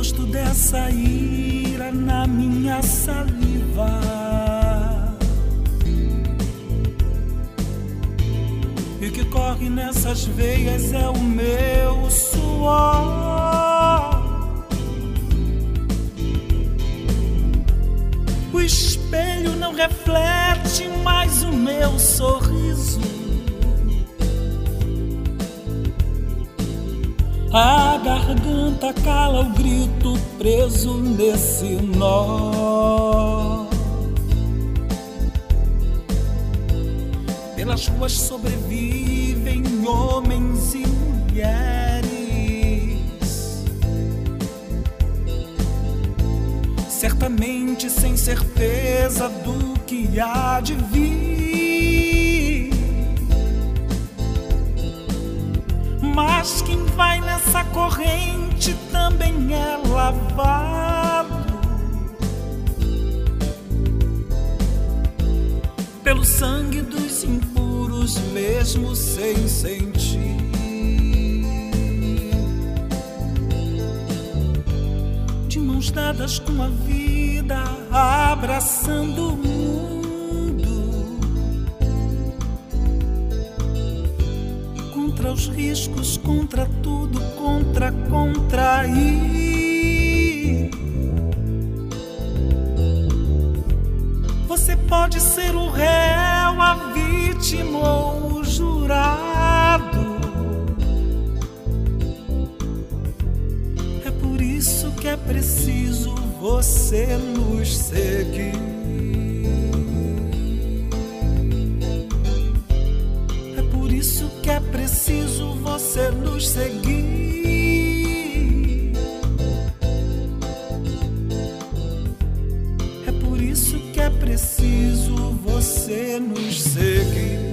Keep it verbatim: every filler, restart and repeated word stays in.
gosto dessa ira na minha saliva. E o que corre nessas veias é o meu suor. O espelho não reflete mais o meu sorriso. A garganta cala o grito preso nesse nó. Pelas ruas sobrevivem homens e mulheres, certamente sem certeza do que há de vir. Mas quem vai nessa corrente também é lavado pelo sangue dos impuros, mesmo sem sentir. De mãos dadas com a vida, abraçando o mundo, contra os riscos, contra tudo, contra contrair. Você pode ser o réu, a vítima ou o jurado. É por isso que é preciso você nos seguir. É por isso que é preciso você nos seguir. É por isso que é preciso você nos seguir.